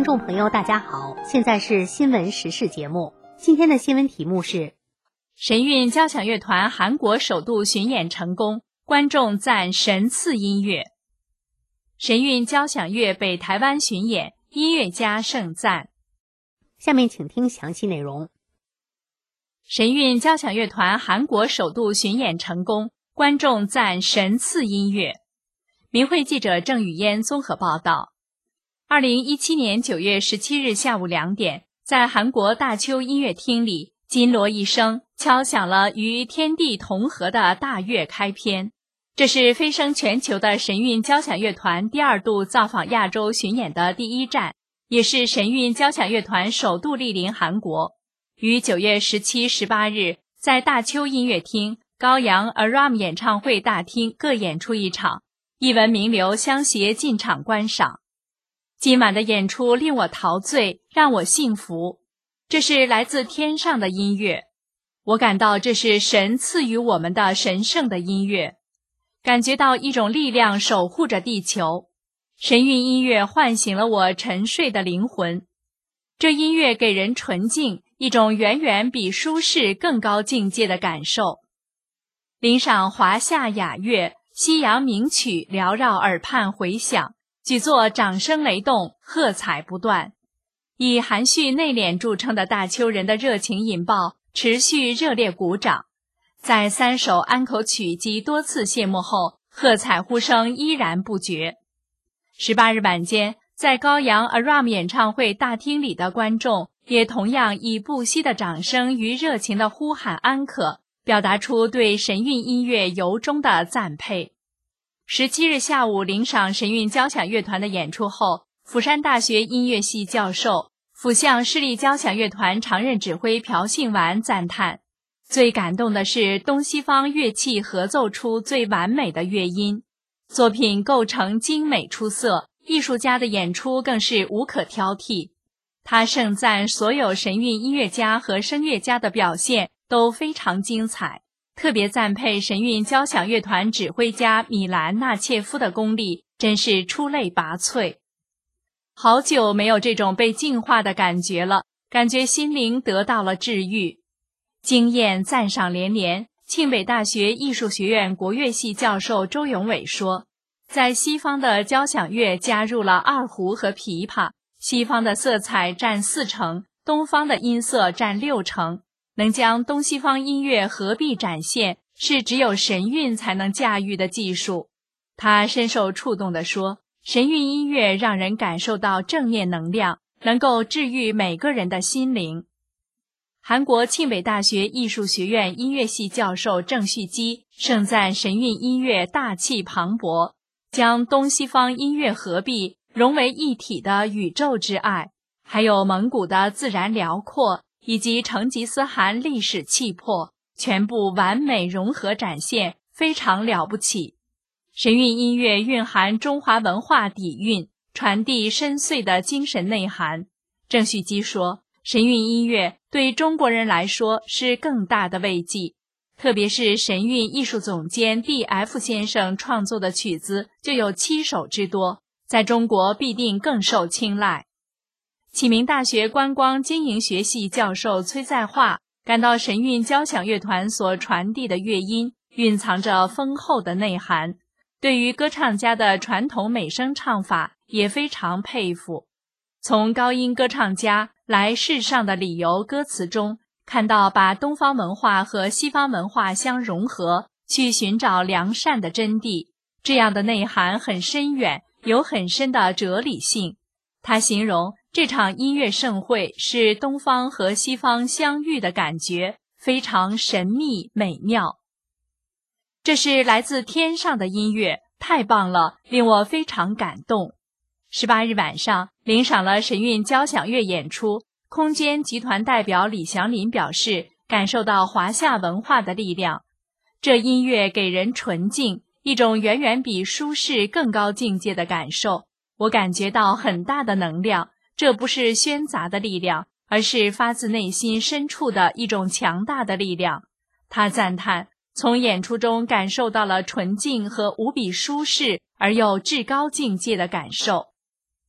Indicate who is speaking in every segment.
Speaker 1: 听众朋友大家好，现在是新闻时事节目。今天的新闻题目是
Speaker 2: 神韵交响乐团韩国首度巡演成功，观众赞神赐音乐。神韵交响乐北台湾巡演，音乐家盛赞。
Speaker 1: 下面请听详细内容。
Speaker 2: 神韵交响乐团韩国首度巡演成功，观众赞神赐音乐。民汇记者郑雨嫣综合报道。2017年9月17日下午2点，在韩国大邱音乐厅里，金锣一声敲响了与天地同和的大乐开篇。这是飞升全球的神韵交响乐团第二度造访亚洲巡演的第一站，也是神韵交响乐团首度莅临韩国。于9月17、18日在大邱音乐厅、高阳 Aram 演唱会大厅各演出一场，艺文名流相携进场观赏。今晚的演出令我陶醉，让我幸福。这是来自天上的音乐，我感到这是神赐予我们的神圣的音乐，感觉到一种力量守护着地球。神韵音乐唤醒了我沉睡的灵魂。这音乐给人纯净，一种远远比舒适更高境界的感受。聆赏华夏雅乐，西洋名曲缭绕耳畔回响，举座掌声雷动，喝彩不断。以含蓄内敛著称的大邱人的热情引爆，持续热烈鼓掌。在3首安口曲及多次谢幕后，喝彩呼声依然不绝。18日晚间，在高阳 Aram 演唱会大厅里的观众也同样以不息的掌声与热情的呼喊安可，表达出对神韵音乐由衷的赞佩。17日下午聆赏神韵交响乐团的演出后，釜山大学音乐系教授、釜巷市立交响乐团常任指挥朴信完赞叹，最感动的是东西方乐器合奏出最完美的乐音，作品构成精美出色，艺术家的演出更是无可挑剔。他盛赞所有神韵音乐家和声乐家的表现都非常精彩，特别赞佩神韵交响乐团指挥家米兰纳切夫的功力，真是出类拔萃。好久没有这种被净化的感觉了，感觉心灵得到了治愈。惊艳赞赏连连。庆北大学艺术学院国乐系教授周永伟说，在西方的交响乐加入了二胡和琵琶，西方的色彩占4成，东方的音色占6成，能将东西方音乐合璧展现，是只有神韵才能驾驭的技术。他深受触动地说，神韵音乐让人感受到正面能量，能够治愈每个人的心灵。韩国庆北大学艺术学院音乐系教授郑旭基盛赞神韵音乐大气磅礴，将东西方音乐合璧，融为一体的宇宙之爱，还有蒙古的自然辽阔，以及成吉思汗历史气魄，全部完美融合展现，非常了不起。神韵音乐蕴含中华文化底蕴，传递深邃的精神内涵。郑旭基说，神韵音乐对中国人来说是更大的慰藉，特别是神韵艺术总监 D.F 先生创作的曲子就有7首之多，在中国必定更受青睐。启明大学观光经营学系教授崔在化感到神韵交响乐团所传递的乐音蕴藏着丰厚的内涵，对于歌唱家的传统美声唱法也非常佩服。从高音歌唱家来世上的理由歌词中，看到把东方文化和西方文化相融合，去寻找良善的真谛，这样的内涵很深远，有很深的哲理性。他形容这场音乐盛会是东方和西方相遇的感觉，非常神秘美妙。这是来自天上的音乐，太棒了，令我非常感动。18日晚上聆赏了神韵交响乐演出，空间集团代表李祥林表示，感受到华夏文化的力量。这音乐给人纯净，一种远远比舒适更高境界的感受。我感觉到很大的能量，这不是喧杂的力量，而是发自内心深处的一种强大的力量。他赞叹，从演出中感受到了纯净和无比舒适而又至高境界的感受。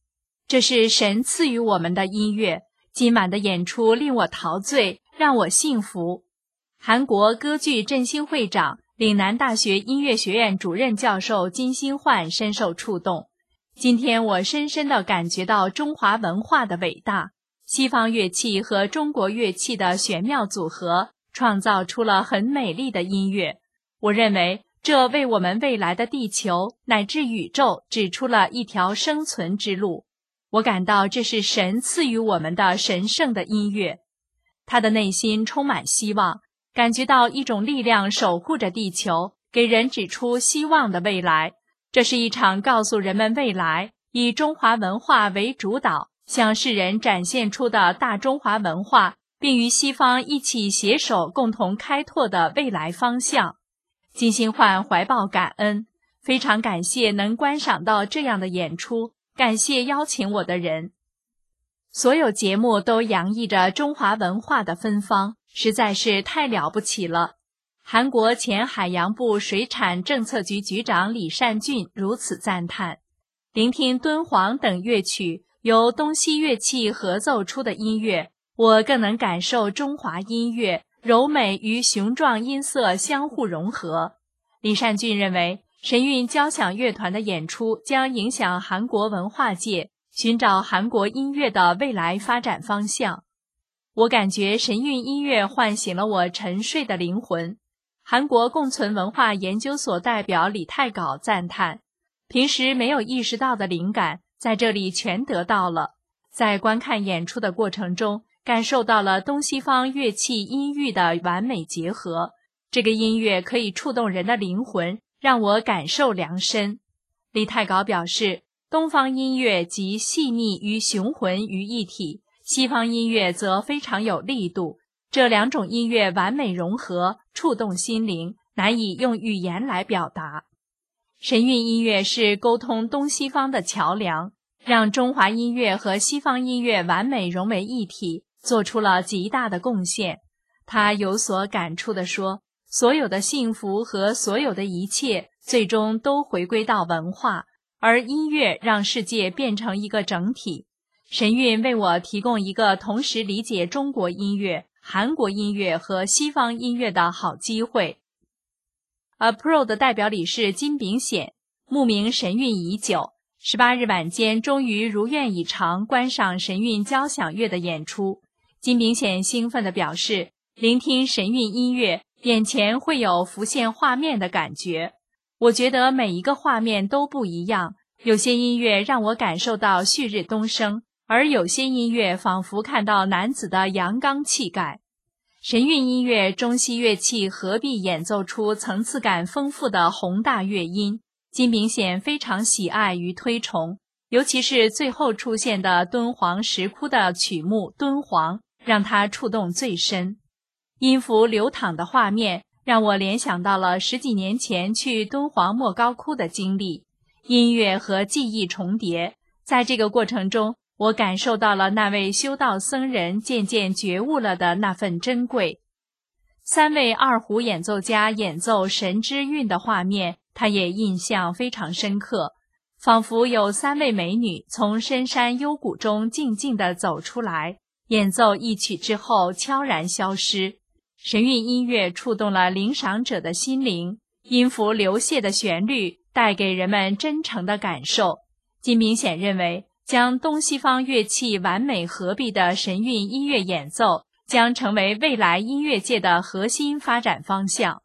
Speaker 2: 这是神赐予我们的音乐，今晚的演出令我陶醉，让我幸福。韩国歌剧振兴会长、岭南大学音乐学院主任教授金星焕深受触动。今天我深深地感觉到中华文化的伟大，西方乐器和中国乐器的玄妙组合，创造出了很美丽的音乐。我认为这为我们未来的地球乃至宇宙指出了一条生存之路。我感到这是神赐予我们的神圣的音乐。他的内心充满希望，感觉到一种力量守护着地球，给人指出希望的未来。这是一场告诉人们未来，以中华文化为主导，向世人展现出的大中华文化，并与西方一起携手共同开拓的未来方向。金星焕怀抱感恩，非常感谢能观赏到这样的演出，感谢邀请我的人。所有节目都洋溢着中华文化的芬芳，实在是太了不起了。韩国前海洋部水产政策局局长李善俊如此赞叹。聆听敦煌等乐曲，由东西乐器合奏出的音乐，我更能感受中华音乐柔美与雄壮音色相互融合。李善俊认为，神韵交响乐团的演出将影响韩国文化界，寻找韩国音乐的未来发展方向。我感觉神韵音乐唤醒了我沉睡的灵魂。韩国共存文化研究所代表李太镐赞叹，平时没有意识到的灵感，在这里全得到了。在观看演出的过程中，感受到了东西方乐器音域的完美结合。这个音乐可以触动人的灵魂，让我感受良深。李太镐表示，东方音乐集细腻与雄浑于一体，西方音乐则非常有力度。这两种音乐完美融合，触动心灵，难以用语言来表达。神韵音乐是沟通东西方的桥梁，让中华音乐和西方音乐完美融为一体，做出了极大的贡献。他有所感触地说，所有的幸福和所有的一切，最终都回归到文化，而音乐让世界变成一个整体。神韵为我提供一个同时理解中国音乐、韩国音乐和西方音乐的好机会。APRO 的代表理事金炳显慕名神韵已久，18日晚间终于如愿以偿观赏神韵交响乐的演出。金炳显兴奋地表示，聆听神韵音乐，眼前会有浮现画面的感觉。我觉得每一个画面都不一样，有些音乐让我感受到旭日东升，而有些音乐仿佛看到男子的阳刚气概。神韵音乐中西乐器合璧演奏出层次感丰富的宏大乐音，金炳显非常喜爱与推崇，尤其是最后出现的敦煌石窟的曲目《敦煌》，让他触动最深。音符流淌的画面让我联想到了10几年前去敦煌莫高窟的经历，音乐和记忆重叠。在这个过程中，我感受到了那位修道僧人渐渐觉悟了的那份珍贵。3位二胡演奏家演奏神之韵的画面，他也印象非常深刻，仿佛有3位美女从深山幽谷中静静地走出来，演奏一曲之后悄然消失。神韵音乐触动了领赏者的心灵，音符流泻的旋律带给人们真诚的感受。金炳显认为，将东西方乐器完美合璧的神韵音乐演奏将成为未来音乐界的核心发展方向。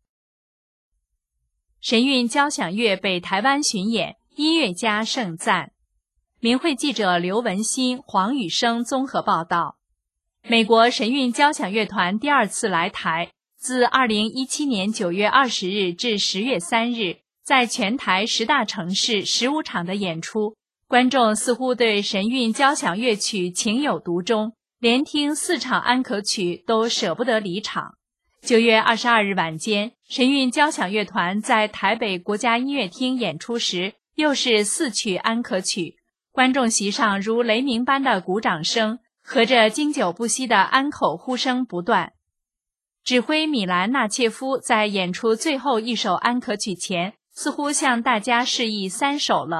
Speaker 2: 神韵交响乐北台湾巡演，音乐家盛赞。明慧记者刘文新、黄宇生综合报道。美国神韵交响乐团第2次来台，自2017年9月20日至10月3日，在全台10大城市15场的演出，观众似乎对神韵交响乐曲情有独钟，连听4场安可曲都舍不得离场。9月22日晚间，神韵交响乐团在台北国家音乐厅演出时，又是4曲安可曲，观众席上如雷鸣般的鼓掌声，和着经久不息的安口呼声不断。指挥米兰纳切夫在演出最后一首安可曲前，似乎向大家示意3首了。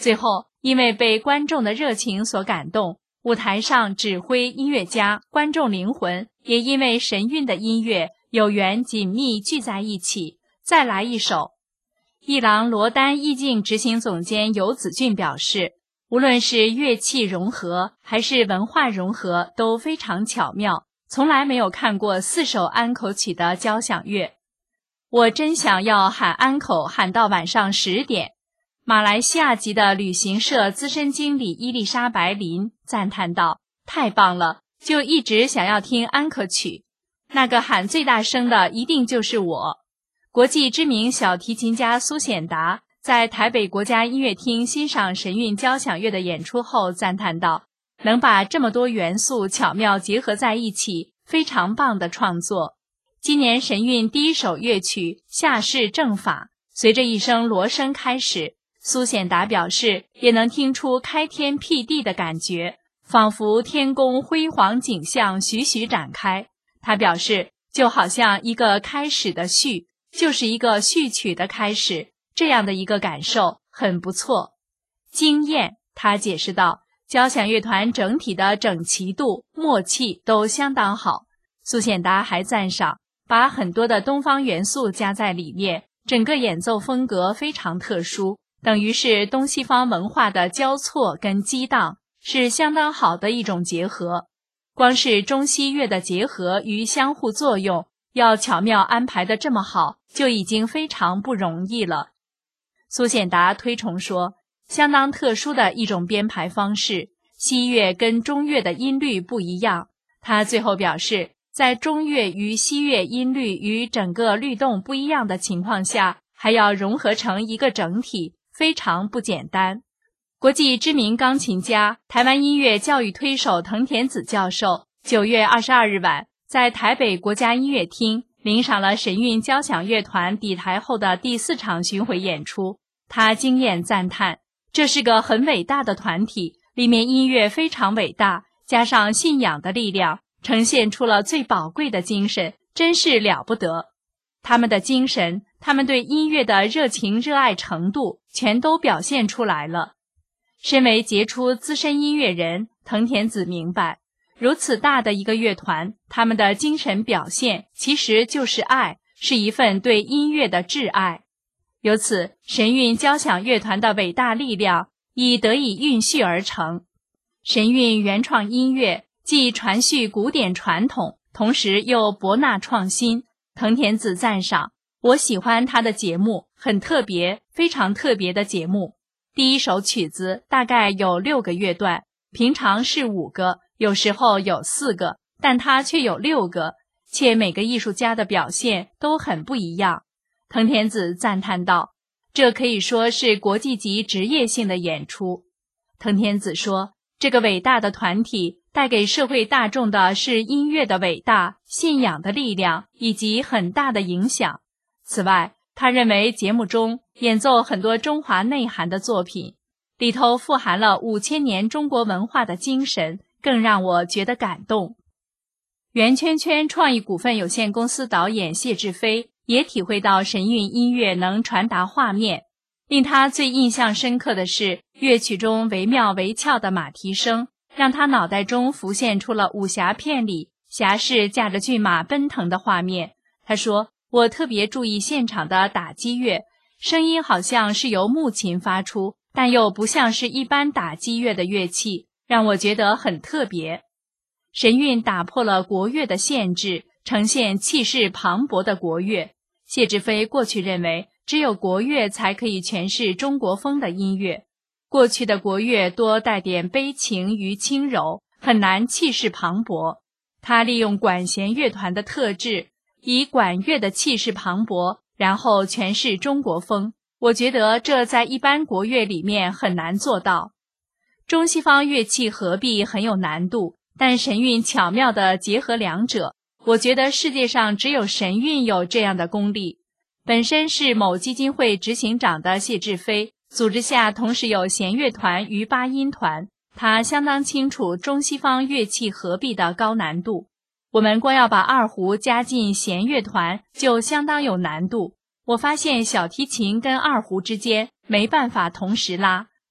Speaker 2: 最后，因为被观众的热情所感动，舞台上指挥、音乐家、观众灵魂也因为神韵的音乐有缘紧密聚在一起。再来一首。艺廊罗丹意境执行总监游子俊表示，无论是乐器融合还是文化融合都非常巧妙，从来没有看过4首安口曲的交响乐。我真想要喊安口喊到晚上10点。马来西亚籍的旅行社资深经理伊丽莎白林赞叹道，太棒了，就一直想要听安可曲，那个喊最大声的一定就是我。国际知名小提琴家苏显达在台北国家音乐厅欣赏神韵交响乐的演出后赞叹道，能把这么多元素巧妙结合在一起，非常棒的创作。今年神韵第1首乐曲夏氏正法随着一声锣声开始，苏显达表示也能听出开天辟地的感觉，仿佛天宫辉煌景象徐徐展开。他表示就好像一个开始的序，就是一个序曲的开始，这样的一个感受很不错。惊艳，他解释道，交响乐团整体的整齐度、默契都相当好。苏显达还赞赏把很多的东方元素加在里面，整个演奏风格非常特殊，等于是东西方文化的交错跟激荡，是相当好的一种结合。光是中西乐的结合与相互作用，要巧妙安排得这么好，就已经非常不容易了。苏显达推崇说，相当特殊的一种编排方式，西乐跟中乐的音律不一样。他最后表示，在中乐与西乐音律与整个律动不一样的情况下，还要融合成一个整体，非常不简单。国际知名钢琴家、台湾音乐教育推手藤田子教授9月22日晚在台北国家音乐厅领赏了神韵交响乐团抵台后的第4场巡回演出。他惊艳赞叹，这是个很伟大的团体，里面音乐非常伟大，加上信仰的力量，呈现出了最宝贵的精神，真是了不得。他们的精神，他们对音乐的热情热爱程度，全都表现出来了。身为杰出资深音乐人，藤田子明白，如此大的一个乐团，他们的精神表现其实就是爱，是一份对音乐的挚爱。由此，神韵交响乐团的伟大力量已得以孕育而成。神韵原创音乐既传续古典传统，同时又博纳创新。藤田子赞赏，我喜欢他的节目，很特别，非常特别的节目。第1首曲子大概有6个乐段，平常是5个，有时候有4个，但它却有6个，且每个艺术家的表现都很不一样。藤田子赞叹道，这可以说是国际级职业性的演出。藤田子说，这个伟大的团体带给社会大众的是音乐的伟大、信仰的力量以及很大的影响。此外，他认为节目中演奏很多中华内涵的作品，里头富含了5000年中国文化的精神，更让我觉得感动。圆圈圈创意股份有限公司导演谢志飞也体会到神韵音乐能传达画面，令他最印象深刻的是乐曲中惟妙惟肖的马蹄声，让他脑袋中浮现出了武侠片里侠士驾着骏马奔腾的画面。他说，我特别注意现场的打击乐，声音好像是由木琴发出，但又不像是一般打击乐的乐器，让我觉得很特别。神韵打破了国乐的限制，呈现气势磅礴的国乐。谢志飞过去认为，只有国乐才可以诠释中国风的音乐。过去的国乐多带点悲情与轻柔，很难气势磅礴。他利用管弦乐团的特质，以管乐的气势磅礴，然后诠释中国风。我觉得这在一般国乐里面很难做到。中西方乐器合璧很有难度，但神韵巧妙地结合两者，我觉得世界上只有神韵有这样的功力。本身是某基金会执行长的谢志飞，组织下同时有弦乐团与八音团，他相当清楚中西方乐器合璧的高难度。我们光要把二胡加进弦乐团就相当有难度，我发现小提琴跟二胡之间没办法同时拉，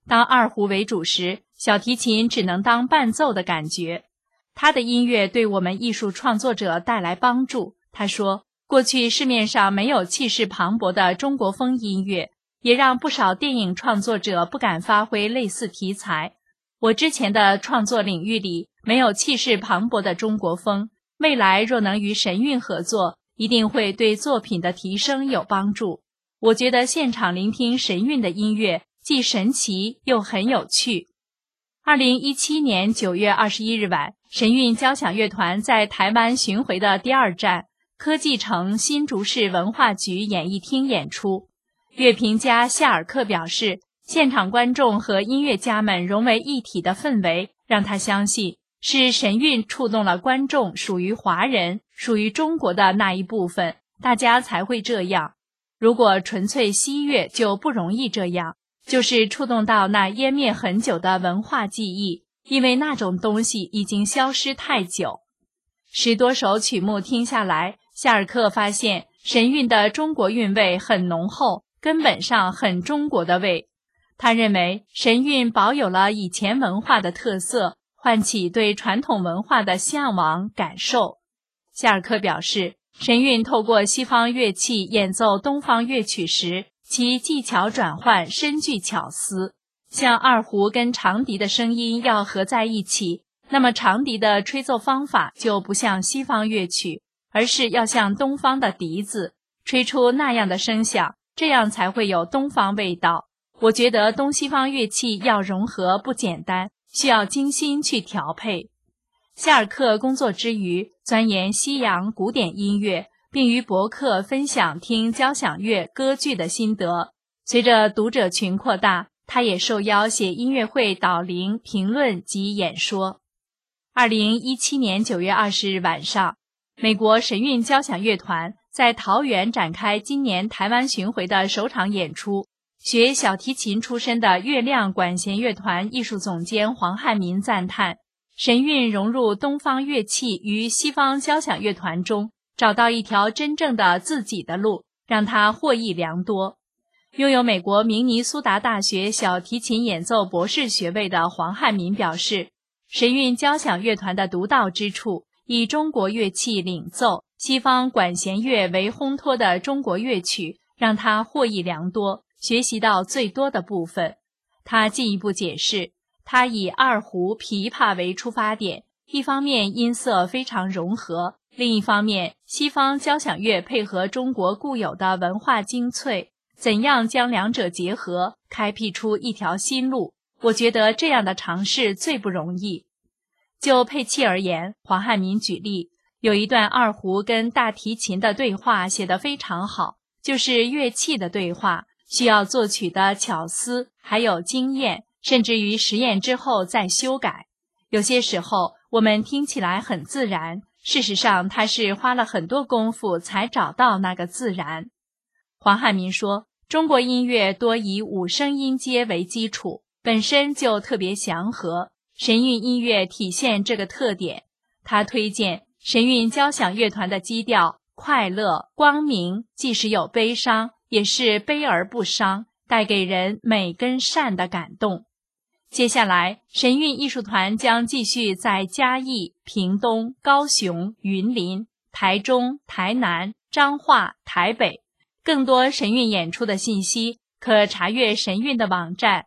Speaker 2: 当二胡为主时，小提琴只能当伴奏的感觉。他的音乐对我们艺术创作者带来帮助。他说，过去市面上没有气势磅礴的中国风音乐，也让不少电影创作者不敢发挥类似题材。我之前的创作领域里没有气势磅礴的中国风，未来若能与神韵合作，一定会对作品的提升有帮助。我觉得现场聆听神韵的音乐既神奇又很有趣。2017年9月21日晚，神韵交响乐团在台湾巡回的第二站科技城新竹市文化局演艺厅演出。乐评家夏尔克表示，现场观众和音乐家们融为一体的氛围让他相信，是神韵触动了观众属于华人、属于中国的那一部分，大家才会这样。如果纯粹西乐就不容易这样，就是触动到那湮灭很久的文化记忆，因为那种东西已经消失太久。10多首曲目听下来，夏尔克发现神韵的中国韵味很浓厚，根本上很中国的味。他认为神韵保有了以前文化的特色，唤起对传统文化的向往感受。夏尔克表示，神韵透过西方乐器演奏东方乐曲时，其技巧转换深具巧思。像二胡跟长笛的声音要合在一起，那么长笛的吹奏方法就不像西方乐曲，而是要像东方的笛子，吹出那样的声响，这样才会有东方味道。我觉得东西方乐器要融合不简单，需要精心去调配。夏尔克工作之余钻研西洋古典音乐，并于博客分享听交响乐歌剧的心得。随着读者群扩大，他也受邀写音乐会导聆、评论及演说。2017年9月20日晚上，美国神韵交响乐团在桃园展开今年台湾巡回的首场演出。学小提琴出身的月亮管弦乐团艺术总监黄汉民赞叹，神韵融入东方乐器与西方交响乐团中，找到一条真正的自己的路，让他获益良多。拥有美国明尼苏达大学小提琴演奏博士学位的黄汉民表示，神韵交响乐团的独到之处，以中国乐器领奏西方管弦乐为烘托的中国乐曲，让他获益良多，学习到最多的部分。他进一步解释，他以二胡、琵琶为出发点，一方面音色非常融合，另一方面西方交响乐配合中国固有的文化精粹，怎样将两者结合，开辟出一条新路，我觉得这样的尝试最不容易。就配器而言，黄汉民举例，有一段二胡跟大提琴的对话写得非常好，就是乐器的对话，需要作曲的巧思，还有经验，甚至于实验之后再修改。有些时候我们听起来很自然，事实上他是花了很多功夫才找到那个自然。黄汉民说，中国音乐多以五声音阶为基础，本身就特别祥和，神韵音乐体现这个特点。他推荐神韵交响乐团的基调快乐光明，即使有悲伤，也是悲而不伤，带给人美跟善的感动。接下来，神韵艺术团将继续在嘉义、屏东、高雄、云林、台中、台南、彰化、台北。更多神韵演出的信息，可查阅神韵的网站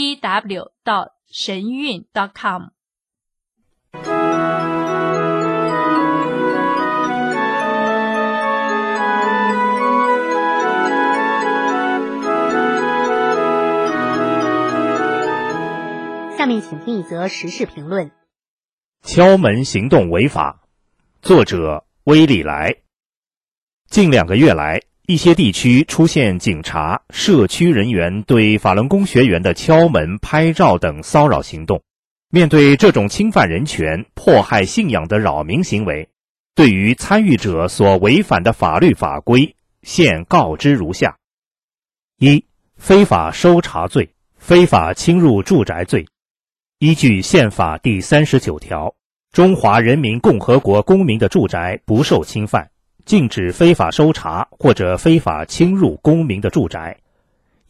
Speaker 2: tw.神韵.com。
Speaker 1: 下面请听一则时事评论。
Speaker 3: 敲门行动违法，作者威利来。近2个月来，一些地区出现警察、社区人员对法轮功学员的敲门、拍照等骚扰行动。面对这种侵犯人权、迫害信仰的扰民行为，对于参与者所违反的法律法规，现告知如下： 1. 非法搜查罪、非法侵入住宅罪。依据宪法第39条，中华人民共和国公民的住宅不受侵犯，禁止非法搜查或者非法侵入公民的住宅。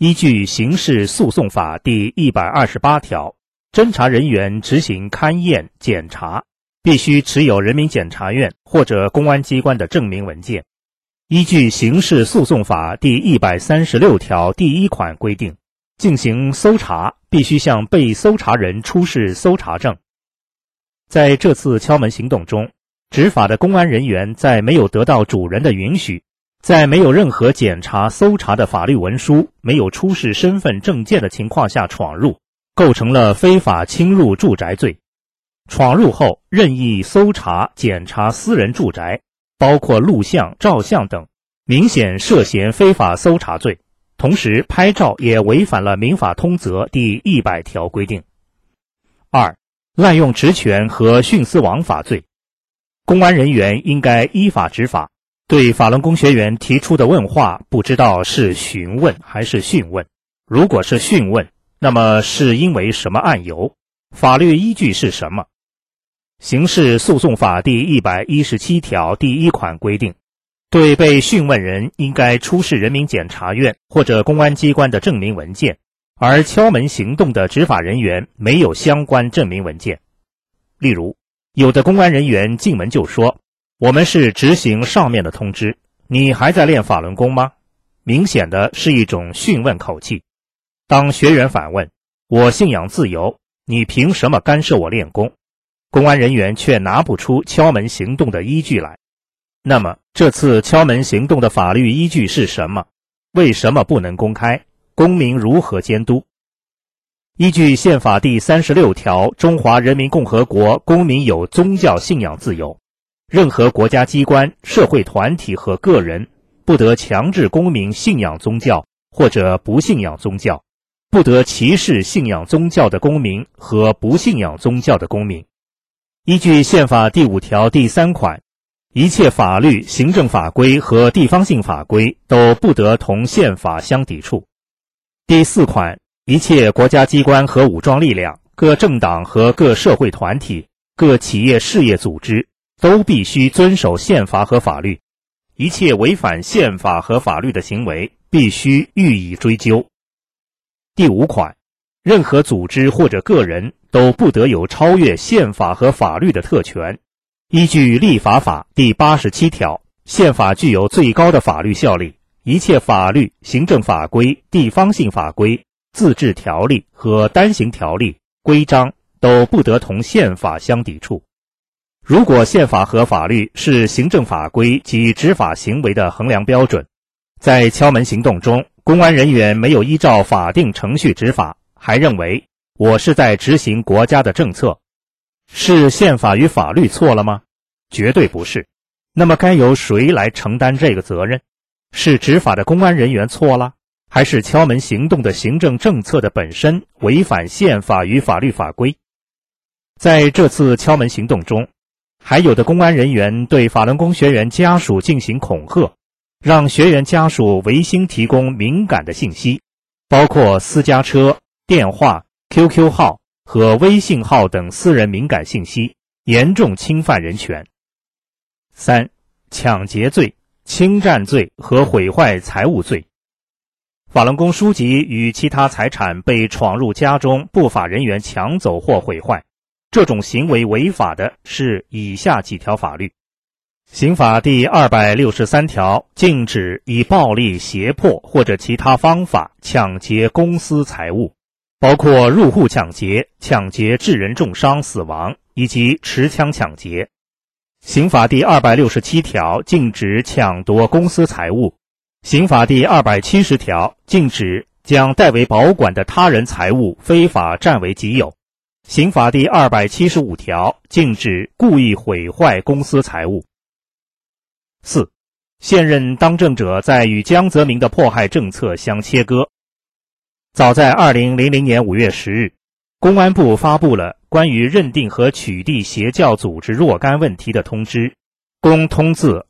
Speaker 3: 依据刑事诉讼法第128条，侦查人员执行勘验、检查，必须持有人民检察院或者公安机关的证明文件。依据刑事诉讼法第136条第1款规定，进行搜查必须向被搜查人出示搜查证。在这次敲门行动中，执法的公安人员在没有得到主人的允许，在没有任何检查搜查的法律文书，没有出示身份证件的情况下闯入，构成了非法侵入住宅罪。闯入后任意搜查、检查私人住宅，包括录像、照相等，明显涉嫌非法搜查罪。同时拍照也违反了民法通则第100条规定。2. 滥用职权和徇私枉法罪。公安人员应该依法执法，对法轮功学员提出的问话，不知道是询问还是讯问。如果是讯问，那么是因为什么案由？法律依据是什么？刑事诉讼法第117条第1款规定，对被讯问人应该出示人民检察院或者公安机关的证明文件，而敲门行动的执法人员没有相关证明文件。例如，有的公安人员进门就说，我们是执行上面的通知，你还在练法轮功吗？明显的是一种讯问口气。当学员反问，我信仰自由，你凭什么干涉我练功？公安人员却拿不出敲门行动的依据来。那么这次敲门行动的法律依据是什么？为什么不能公开？公民如何监督？依据宪法第36条，中华人民共和国公民有宗教信仰自由，任何国家机关、社会团体和个人不得强制公民信仰宗教或者不信仰宗教，不得歧视信仰宗教的公民和不信仰宗教的公民。依据宪法第5条第3款，一切法律、行政法规和地方性法规都不得同宪法相抵触。第4款，一切国家机关和武装力量、各政党和各社会团体、各企业事业组织都必须遵守宪法和法律，一切违反宪法和法律的行为必须予以追究。第5款，任何组织或者个人都不得有超越宪法和法律的特权。依据立法法第87条，宪法具有最高的法律效力，一切法律、行政法规、地方性法规、自治条例和单行条例、规章都不得同宪法相抵触。如果宪法和法律是行政法规及执法行为的衡量标准，在敲门行动中，公安人员没有依照法定程序执法，还认为我是在执行国家的政策，是宪法与法律错了吗？绝对不是。那么该由谁来承担这个责任？是执法的公安人员错了，还是敲门行动的行政政策的本身违反宪法与法律法规？在这次敲门行动中，还有的公安人员对法轮功学员家属进行恐吓，让学员家属违心提供敏感的信息，包括私家车、电话、QQ 号和微信号等私人敏感信息，严重侵犯人权。3. 抢劫罪、侵占罪和毁坏财物罪。法轮功书籍与其他财产被闯入家中不法人员抢走或毁坏，这种行为违法的是以下几条法律。刑法第263条禁止以暴力、胁迫或者其他方法抢劫公私财物，包括入户抢劫、抢劫致人重伤死亡以及持枪抢劫。刑法第267条禁止抢夺公私财物。刑法第270条禁止将代为保管的他人财物非法占为己有。刑法第275条禁止故意毁坏公私财物。4. 现任当政者在与江泽民的迫害政策相切割。早在2000年5月10日，公安部发布了关于认定和取缔邪教组织若干问题的通知，公通字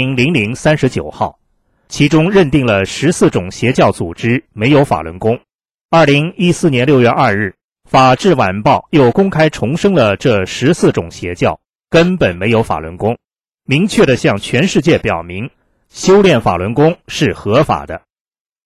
Speaker 3: 200039号，其中认定了14种邪教组织没有法轮功。2014年6月2日，法制晚报又公开重申了这14种邪教根本没有法轮功，明确地向全世界表明修炼法轮功是合法的。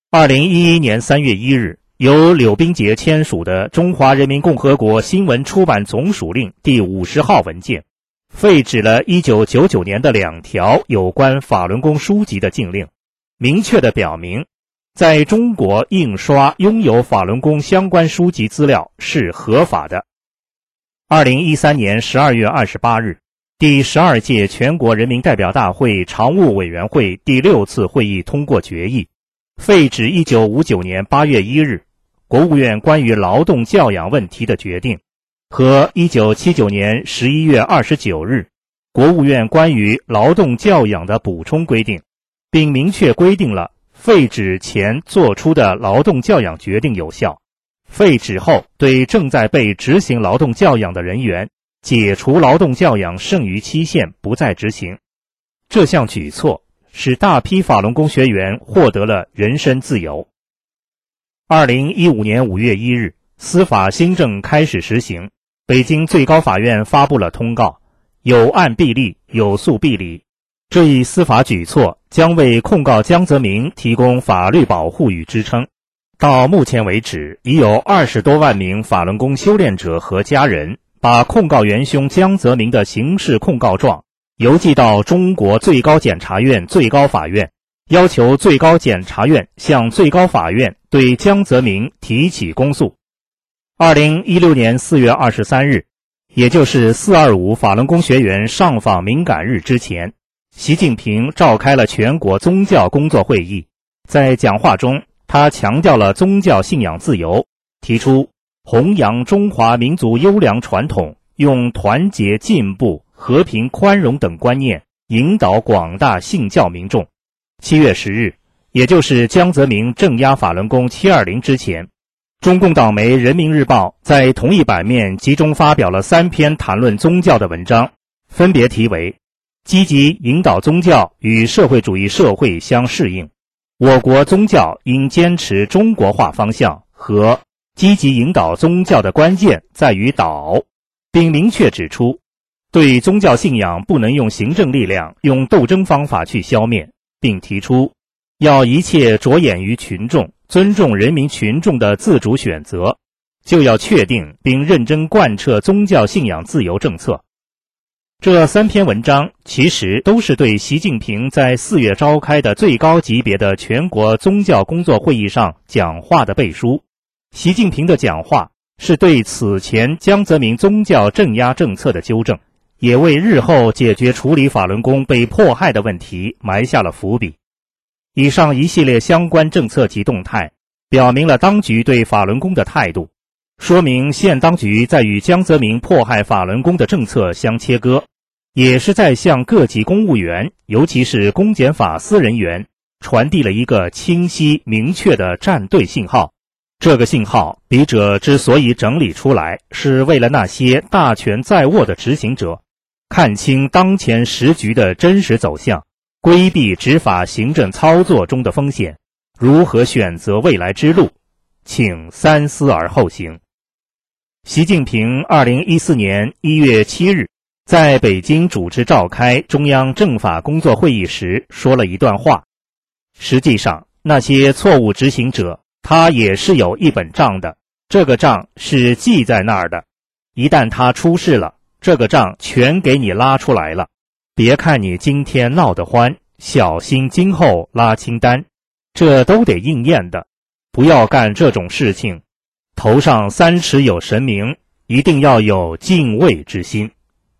Speaker 3: 2011年3月1日，由柳宾杰签署的《中华人民共和国新闻出版总署令》第50号文件，废止了1999年的2条有关法轮功书籍的禁令，明确地表明，在中国印刷拥有法轮功相关书籍资料是合法的。2013年12月28日，第12届全国人民代表大会常务委员会第6次会议通过决议，废止1959年8月1日国务院关于劳动教养问题的决定和1979年11月29日国务院关于劳动教养的补充规定，并明确规定了废止前作出的劳动教养决定有效，废止后对正在被执行劳动教养的人员解除劳动教养剩余期限不再执行。这项举措使大批法轮功学员获得了人身自由。2015年5月1日，司法新政开始实行，北京最高法院发布了通告，有案必立，有诉必理。这一司法举措将为控告江泽民提供法律保护与支撑。到目前为止，已有20多万名法轮功修炼者和家人把控告元凶江泽民的刑事控告状邮寄到中国最高检察院、最高法院，要求最高检察院向最高法院对江泽民提起公诉。2016年4月23日，也就是425法轮功学员上访敏感日之前，习近平召开了全国宗教工作会议。在讲话中，他强调了宗教信仰自由，提出弘扬中华民族优良传统，用团结、进步、和平、宽容等观念引导广大信教民众。7月10日，也就是江泽民镇压法轮功720之前，中共党媒《人民日报》在同一版面集中发表了3篇谈论宗教的文章，分别题为积极引导宗教与社会主义社会相适应，我国宗教应坚持中国化方向和积极引导宗教的关键在于导，并明确指出，对宗教信仰不能用行政力量、用斗争方法去消灭，并提出要一切着眼于群众，尊重人民群众的自主选择，就要确定并认真贯彻宗教信仰自由政策。这3篇文章其实都是对习近平在4月召开的最高级别的全国宗教工作会议上讲话的背书。习近平的讲话是对此前江泽民宗教镇压政策的纠正，也为日后解决处理法轮功被迫害的问题埋下了伏笔。以上一系列相关政策及动态，表明了当局对法轮功的态度，说明现当局在与江泽民迫害法轮功的政策相切割，也是在向各级公务员，尤其是公检法司人员，传递了一个清晰明确的站队信号。这个信号，笔者之所以整理出来，是为了那些大权在握的执行者，看清当前时局的真实走向，规避执法行政操作中的风险，如何选择未来之路，请三思而后行。习近平2014年1月7日在北京主持召开中央政法工作会议时说了一段话。实际上，那些错误执行者，他也是有一本账的，这个账是记在那儿的。一旦他出事了，这个账全给你拉出来了。别看你今天闹得欢，小心今后拉清单，这都得应验的。不要干这种事情。头上3尺有神明，一定要有敬畏之心。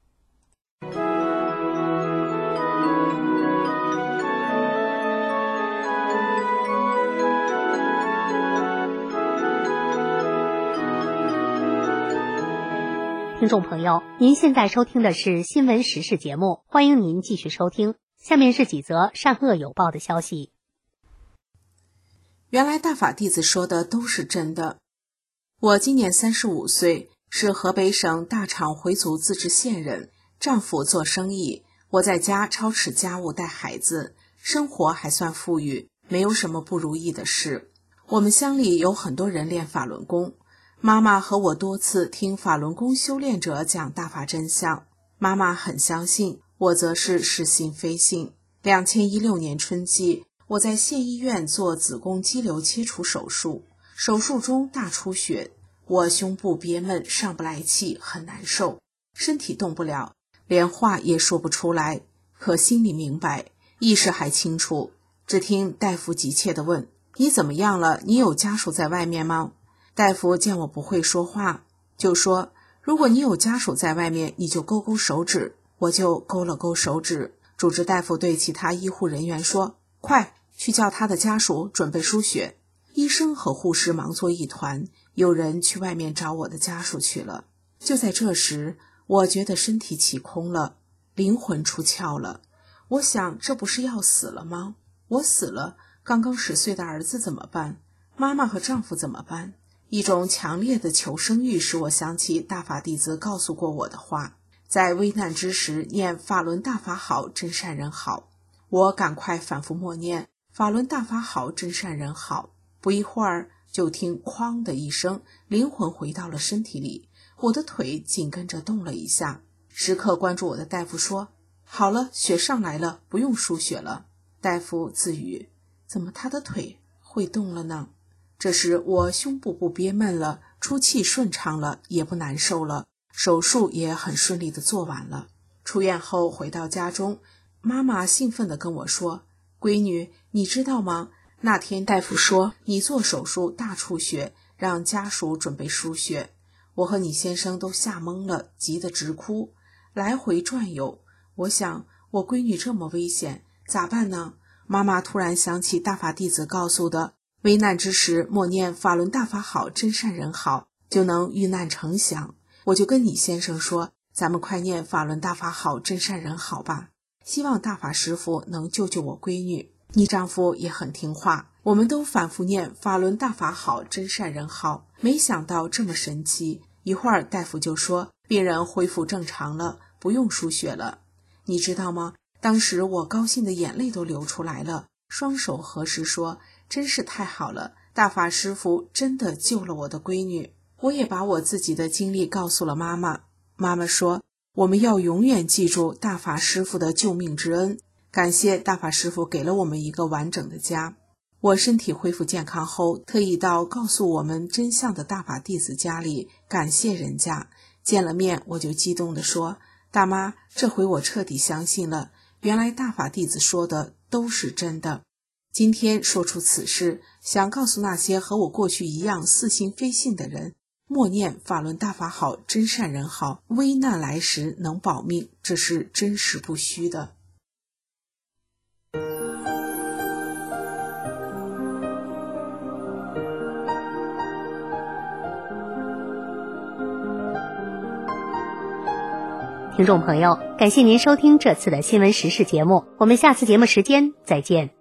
Speaker 1: 听众朋友，您现在收听的是新闻时事节目，欢迎您继续收听。下面是几则善恶有报的消息。
Speaker 4: 原来大法弟子说的都是真的。我今年35岁，是河北省大厂回族自治县人，丈夫做生意，我在家操持家务带孩子，生活还算富裕，没有什么不如意的事。我们乡里有很多人练法轮功，妈妈和我多次听法轮功修炼者讲大法真相，妈妈很相信，我则是是信非信。2016年春季， 我在县医院做子宫肌瘤切除手术，手术中大出血，我胸部憋闷，上不来气，很难受，身体动不了，连话也说不出来，可心里明白，意识还清楚。只听大夫急切地问：你怎么样了？你有家属在外面吗？大夫见我不会说话，就说：如果你有家属在外面，你就勾勾手指。我就勾了勾手指。主治大夫对其他医护人员说：快去叫他的家属准备输血。医生和护士忙作一团，有人去外面找我的家属去了。就在这时，我觉得身体起空了，灵魂出窍了。我想，这不是要死了吗？我死了，刚刚10岁的儿子怎么办？妈妈和丈夫怎么办？一种强烈的求生欲使我想起大法弟子告诉过我的话，在危难之时念法轮大法好，真善人好。我赶快反复默念法轮大法好，真善人好。不一会儿就听哐的一声，灵魂回到了身体里，我的腿紧跟着动了一下。时刻关注我的大夫说：好了，血上来了，不用输血了。大夫自语：怎么他的腿会动了呢？这时我胸部不憋闷了，出气顺畅了，也不难受了，手术也很顺利地做完了。出院后回到家中，妈妈兴奋地跟我说：闺女，你知道吗？那天大夫说你做手术大出血，让家属准备输血。我和你先生都吓懵了，急得直哭，来回转悠。我想，我闺女这么危险，咋办呢？妈妈突然想起大法弟子告诉的，危难之时默念法轮大法好，真善人好，就能遇难成祥。我就跟你先生说，咱们快念法轮大法好，真善人好吧，希望大法师父能救救我闺女。你丈夫也很听话，我们都反复念法轮大法好，真善人好。没想到这么神奇，一会儿大夫就说病人恢复正常了，不用输血了。你知道吗？当时我高兴的眼泪都流出来了，双手合十说：真是太好了，大法师父真的救了我的闺女。我也把我自己的经历告诉了妈妈。妈妈说，我们要永远记住大法师父的救命之恩，感谢大法师父给了我们一个完整的家。我身体恢复健康后，特意到告诉我们真相的大法弟子家里感谢人家。见了面我就激动地说：大妈，这回我彻底相信了，原来大法弟子说的都是真的。今天说出此事，想告诉那些和我过去一样似信非信的人，默念法轮大法好，真善人好，危难来时能保命，这是真实不虚的。
Speaker 1: 听众朋友，感谢您收听这次的新闻时事节目，我们下次节目时间再见。